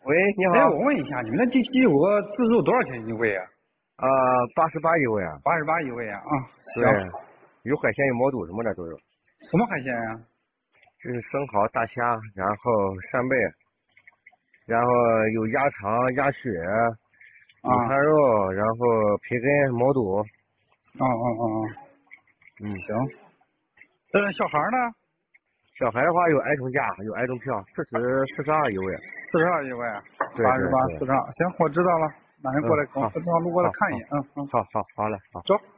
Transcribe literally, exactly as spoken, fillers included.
喂，你哎， 好。 我问一下，你们那地鸡有个自助多少钱一位啊？ 啊，八十八一位啊。 八十八一位啊？啊， 对， 行。 有海鲜，有毛肚什么的都有。 什么海鲜呀、 就是生蚝、大虾，然后扇贝，然后有鸭肠、鸭血、午啊？ 餐肉，然后培根、毛肚。 哦哦哦哦， 嗯， 行。呃，小孩呢？ 小孩的话有儿童价，有儿童票，四十四十二一位。 四十二一位， 对八十八对对。 四十二。行，我知道了，马上过嗯， 来，我好， 正好路过来好，好， 看一眼。嗯嗯， 好好好嘞，好。 走。